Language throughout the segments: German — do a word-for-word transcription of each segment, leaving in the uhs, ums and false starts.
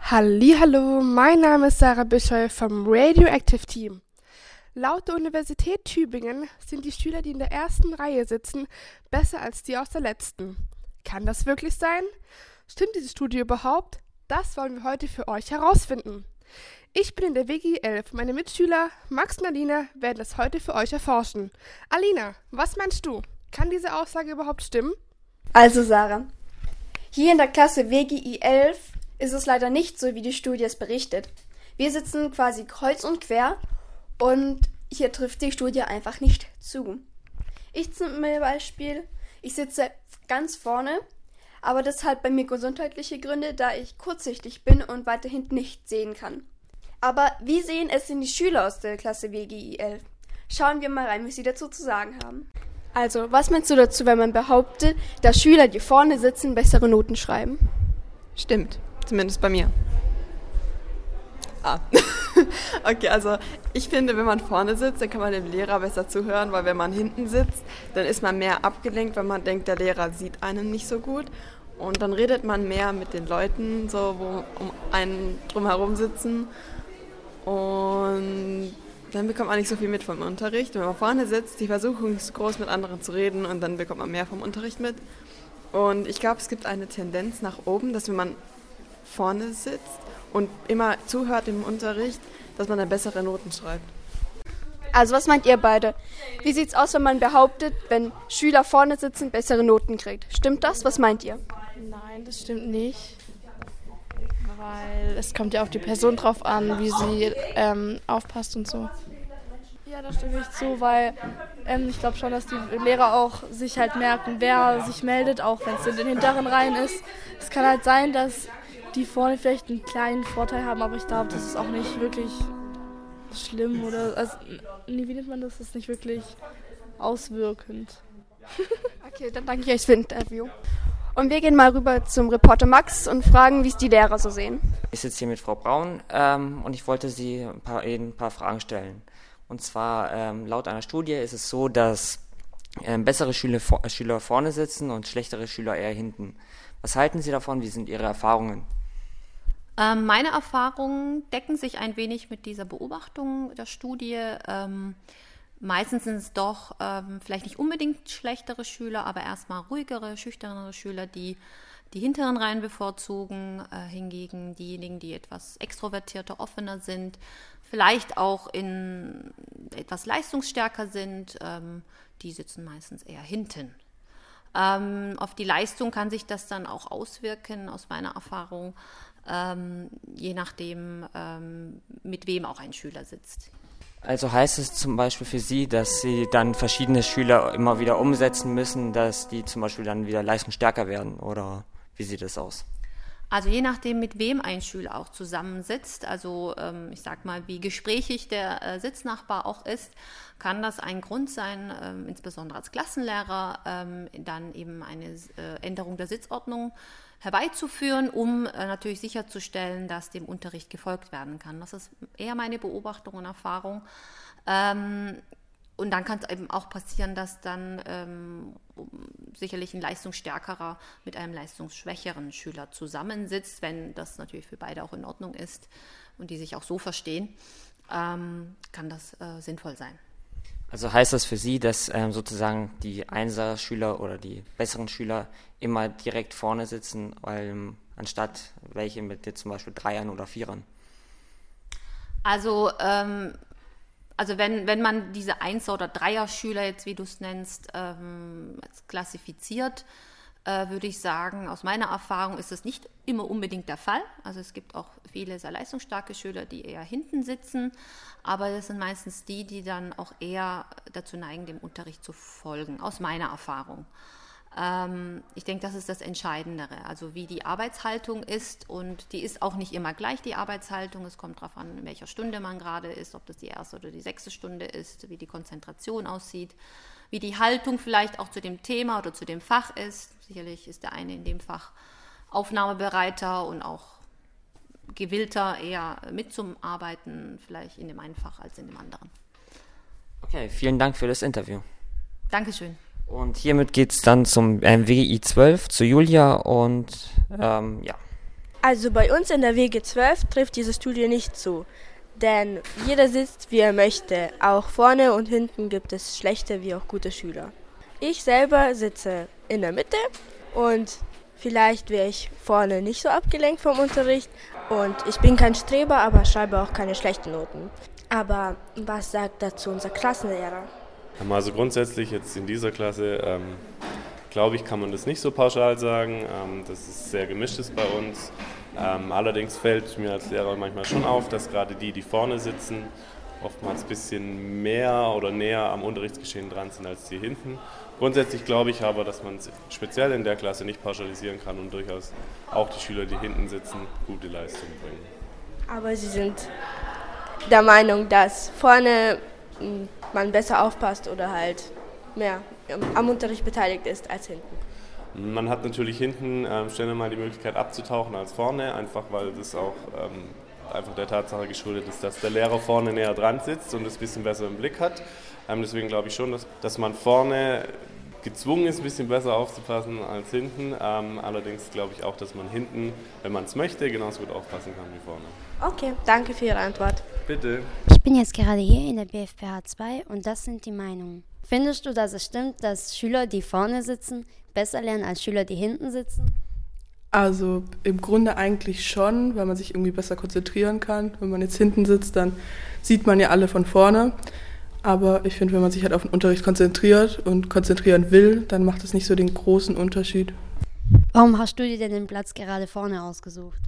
Hallihallo, mein Name ist Sarah Bischoff vom Radioactive Team. Laut der Universität Tübingen sind die Schüler, die in der ersten Reihe sitzen, besser als die aus der letzten. Kann das wirklich sein? Stimmt diese Studie überhaupt? Das wollen wir heute für euch herausfinden. Ich bin in der W G elf. Meine Mitschüler Max und Alina werden das heute für euch erforschen. Alina, was meinst du? Kann diese Aussage überhaupt stimmen? Also Sarah, hier in der Klasse W G I elf ist es leider nicht so, wie die Studie es berichtet. Wir sitzen quasi kreuz und quer und hier trifft die Studie einfach nicht zu. Ich zum Beispiel, ich sitze ganz vorne, aber das hat bei mir gesundheitliche Gründe, da ich kurzsichtig bin und weiter hinten nicht sehen kann. Aber wie sehen es denn die Schüler aus der Klasse W G I elf? Schauen wir mal rein, was sie dazu zu sagen haben. Also, was meinst du dazu, wenn man behauptet, dass Schüler, die vorne sitzen, bessere Noten schreiben? Stimmt, zumindest bei mir. Ah, okay, also ich finde, wenn man vorne sitzt, dann kann man dem Lehrer besser zuhören, weil wenn man hinten sitzt, dann ist man mehr abgelenkt, weil man denkt, der Lehrer sieht einen nicht so gut. Und dann redet man mehr mit den Leuten, so wo um einen drumherum sitzen. Und dann bekommt man nicht so viel mit vom Unterricht. Wenn man vorne sitzt, die Versuchung ist groß, mit anderen zu reden und dann bekommt man mehr vom Unterricht mit. Und ich glaube, es gibt eine Tendenz nach oben, dass wenn man vorne sitzt und immer zuhört im Unterricht, dass man dann bessere Noten schreibt. Also was meint ihr beide? Wie sieht's aus, wenn man behauptet, wenn Schüler vorne sitzen, bessere Noten kriegt? Stimmt das? Was meint ihr? Nein, das stimmt nicht. Weil es kommt ja auf die Person drauf an, wie sie ähm, aufpasst und so. Ja, da stimme ich zu, weil ähm, ich glaube schon, dass die Lehrer auch sich halt merken, wer sich meldet, auch wenn es in den hinteren Reihen ist. Es kann halt sein, dass die vorne vielleicht einen kleinen Vorteil haben, aber ich glaube, das ist auch nicht wirklich schlimm oder, also, wie nennt man das, das ist nicht wirklich auswirkend. Okay, dann danke ich euch für das Interview. Und wir gehen mal rüber zum Reporter Max und fragen, wie es die Lehrer so sehen. Ich sitze hier mit Frau Braun ähm, und ich wollte Sie ein paar, ein paar Fragen stellen. Und zwar, ähm, laut einer Studie ist es so, dass ähm, bessere Schüler, Schüler vorne sitzen und schlechtere Schüler eher hinten. Was halten Sie davon? Wie sind Ihre Erfahrungen? Ähm, meine Erfahrungen decken sich ein wenig mit dieser Beobachtung der Studie. Ähm, meistens sind es doch ähm, vielleicht nicht unbedingt schlechtere Schüler, aber erstmal ruhigere, schüchternere Schüler, die die hinteren Reihen bevorzugen, äh, hingegen diejenigen, die etwas extrovertierter, offener sind, vielleicht auch in etwas leistungsstärker sind, ähm, die sitzen meistens eher hinten. Ähm, auf die Leistung kann sich das dann auch auswirken, aus meiner Erfahrung, ähm, je nachdem, ähm, mit wem auch ein Schüler sitzt. Also heißt es zum Beispiel für Sie, dass Sie dann verschiedene Schüler immer wieder umsetzen müssen, dass die zum Beispiel dann wieder leistungsstärker werden, oder wie sieht das aus? Also je nachdem, mit wem ein Schüler auch zusammensitzt, also ähm, ich sag mal, wie gesprächig der äh, Sitznachbar auch ist, kann das ein Grund sein, ähm, insbesondere als Klassenlehrer, ähm, dann eben eine äh, Änderung der Sitzordnung herbeizuführen, um äh, natürlich sicherzustellen, dass dem Unterricht gefolgt werden kann. Das ist eher meine Beobachtung und Erfahrung. Ähm, Und dann kann es eben auch passieren, dass dann ähm, sicherlich ein leistungsstärkerer mit einem leistungsschwächeren Schüler zusammensitzt, wenn das natürlich für beide auch in Ordnung ist und die sich auch so verstehen, ähm, kann das äh, sinnvoll sein. Also heißt das für Sie, dass ähm, sozusagen die Einser-Schüler oder die besseren Schüler immer direkt vorne sitzen, ähm, anstatt welche mit jetzt zum Beispiel Dreiern oder Vierern? Also ähm, Also wenn, wenn man diese Einser- oder Dreier-Schüler jetzt, wie du es nennst, ähm, klassifiziert, äh, würde ich sagen, aus meiner Erfahrung ist das nicht immer unbedingt der Fall. Also es gibt auch viele sehr leistungsstarke Schüler, die eher hinten sitzen, aber das sind meistens die, die dann auch eher dazu neigen, dem Unterricht zu folgen, aus meiner Erfahrung. Ähm, ich denke, das ist das Entscheidendere, also wie die Arbeitshaltung ist, und die ist auch nicht immer gleich, die Arbeitshaltung. Es kommt darauf an, in welcher Stunde man gerade ist, ob das die erste oder die sechste Stunde ist, wie die Konzentration aussieht, wie die Haltung vielleicht auch zu dem Thema oder zu dem Fach ist. Sicherlich ist der eine in dem Fach aufnahmebereiter und auch gewillter, eher mitzuarbeiten, vielleicht in dem einen Fach als in dem anderen. Okay, vielen Dank für das Interview. Dankeschön. Und hiermit geht es dann zum ähm, W G I zwölf, zu Julia und ähm, ja. Also bei uns in der W G zwölf trifft diese Studie nicht zu, denn jeder sitzt, wie er möchte. Auch vorne und hinten gibt es schlechte wie auch gute Schüler. Ich selber sitze in der Mitte und vielleicht wäre ich vorne nicht so abgelenkt vom Unterricht und ich bin kein Streber, aber schreibe auch keine schlechten Noten. Aber was sagt dazu unser Klassenlehrer? Also grundsätzlich jetzt in dieser Klasse, ähm, glaube ich, kann man das nicht so pauschal sagen. Ähm, das ist sehr gemischtes bei uns. Ähm, allerdings fällt mir als Lehrer manchmal schon auf, dass gerade die, die vorne sitzen, oftmals ein bisschen mehr oder näher am Unterrichtsgeschehen dran sind als die hinten. Grundsätzlich glaube ich aber, dass man es speziell in der Klasse nicht pauschalisieren kann und durchaus auch die Schüler, die hinten sitzen, gute Leistungen bringen. Aber Sie sind der Meinung, dass vorne man besser aufpasst oder halt mehr am Unterricht beteiligt ist als hinten? Man hat natürlich hinten ähm, schneller mal die Möglichkeit abzutauchen als vorne, einfach weil das auch ähm, einfach der Tatsache geschuldet ist, dass der Lehrer vorne näher dran sitzt und es ein bisschen besser im Blick hat. Ähm, deswegen glaube ich schon, dass, dass man vorne gezwungen ist, ein bisschen besser aufzupassen als hinten. Ähm, allerdings glaube ich auch, dass man hinten, wenn man es möchte, genauso gut aufpassen kann wie vorne. Okay, danke für Ihre Antwort. Bitte. Ich bin jetzt gerade hier in der B F P H zwei und das sind die Meinungen. Findest du, dass es stimmt, dass Schüler, die vorne sitzen, besser lernen als Schüler, die hinten sitzen? Also im Grunde eigentlich schon, weil man sich irgendwie besser konzentrieren kann. Wenn man jetzt hinten sitzt, dann sieht man ja alle von vorne. Aber ich finde, wenn man sich halt auf den Unterricht konzentriert und konzentrieren will, dann macht es nicht so den großen Unterschied. Warum hast du dir denn den Platz gerade vorne ausgesucht?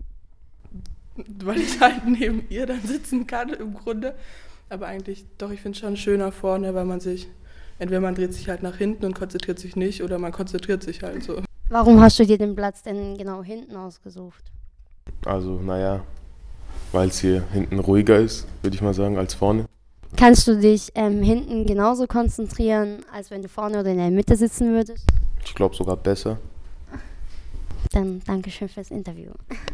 Weil ich halt neben ihr dann sitzen kann im Grunde. Aber eigentlich, doch, ich finde es schon schöner vorne, weil man sich, entweder man dreht sich halt nach hinten und konzentriert sich nicht oder man konzentriert sich halt so. Warum hast du dir den Platz denn genau hinten ausgesucht? Also, naja, weil es hier hinten ruhiger ist, würde ich mal sagen, als vorne. Kannst du dich ähm, hinten genauso konzentrieren, als wenn du vorne oder in der Mitte sitzen würdest? Ich glaube sogar besser. Dann danke schön fürs Interview.